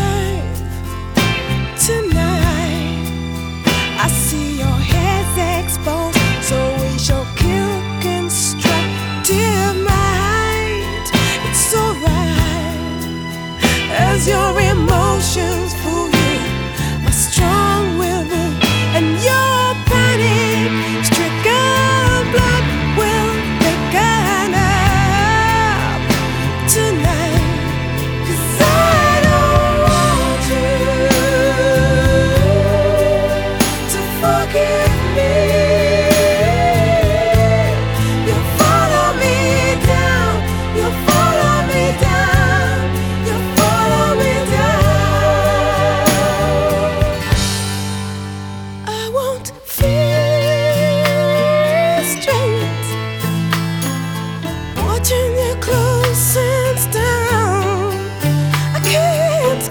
tonight. I see your head's exposed, so we shall kill constructive might. It's alright as your emotions fool you, my strong will move, and your panic-stricken blood will thicken up tonight. 'Cause I don't want you to forgive me. You follow me down, you follow me down, you follow me down. I won't feel straight watching you close and down. I can't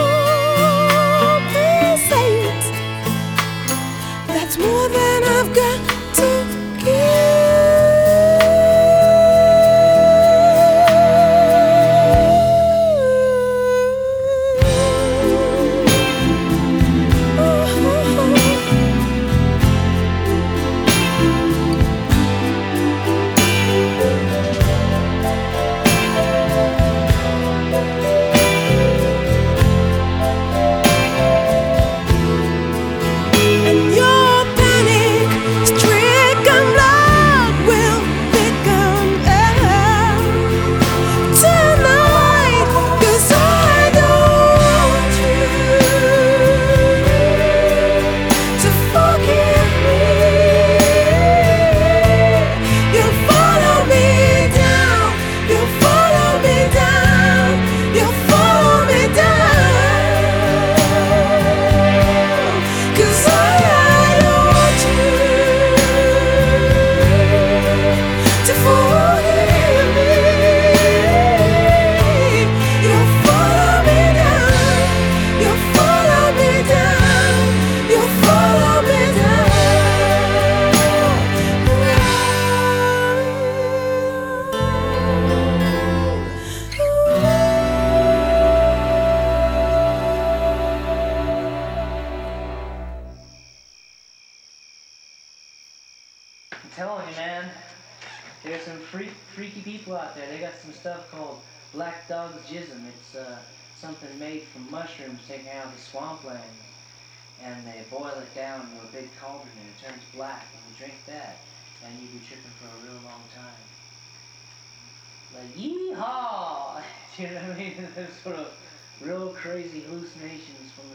compensate. That's more than I've got to and your panic-stricken blood will thicken up tonight. 'Cause I don't want you to forgive me. You follow me down, you follow me down, you follow me down. 'Cause I don't want you to forgive me. You follow me down, you follow me down, you follow me I'm telling you, man, there's some freaky people out there. They got some stuff called black dog's jism. It's something made from mushrooms taken out of the swampland, and they boil it down into a big cauldron, and it turns black. And you drink that, and you be tripping for a real long time. Like yeehaw! You know what I mean? There's sort of real crazy hallucinations from